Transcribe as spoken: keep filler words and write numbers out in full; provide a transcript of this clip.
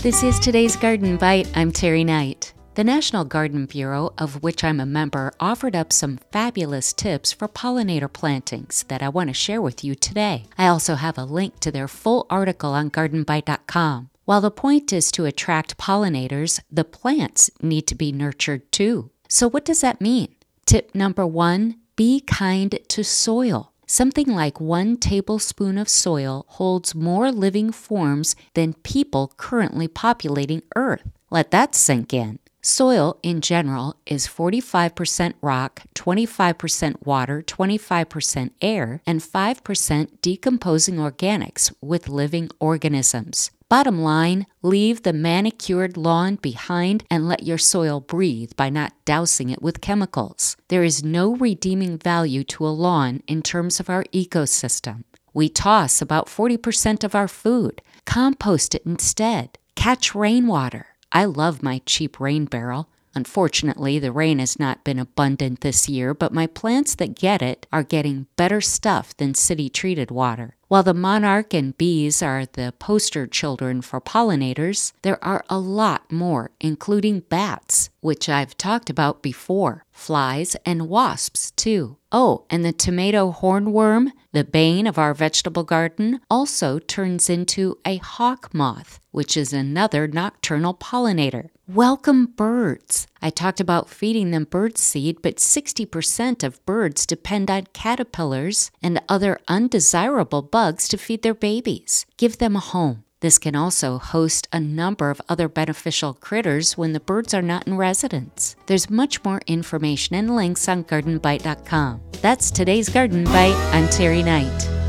This is today's Garden Bite. I'm Terry Knight. The National Garden Bureau, of which I'm a member, offered up some fabulous tips for pollinator plantings that I want to share with you today. I also have a link to their full article on garden bite dot com. While the point is to attract pollinators, the plants need to be nurtured too. So what does that mean? Tip number one, be kind to soil. Something like one tablespoon of soil holds more living forms than people currently populating Earth. Let that sink in. Soil, in general, is forty-five percent rock, twenty-five percent water, twenty-five percent air, and five percent decomposing organics with living organisms. Bottom line, leave the manicured lawn behind and let your soil breathe by not dousing it with chemicals. There is no redeeming value to a lawn in terms of our ecosystem. We toss about forty percent of our food. Compost it instead. Catch rainwater. I love my cheap rain barrel. Unfortunately, the rain has not been abundant this year, but my plants that get it are getting better stuff than city-treated water. While the monarch and bees are the poster children for pollinators, there are a lot more, including bats, which I've talked about before, flies, and wasps too. Oh, and the tomato hornworm, the bane of our vegetable garden, also turns into a hawk moth, which is another nocturnal pollinator. Welcome birds. I talked about feeding them bird seed, but sixty percent of birds depend on caterpillars and other undesirable bugs to feed their babies. Give them a home. This can also host a number of other beneficial critters when the birds are not in residence. There's much more information and links on garden bite dot com. That's today's Garden Bite. I'm Terry Knight.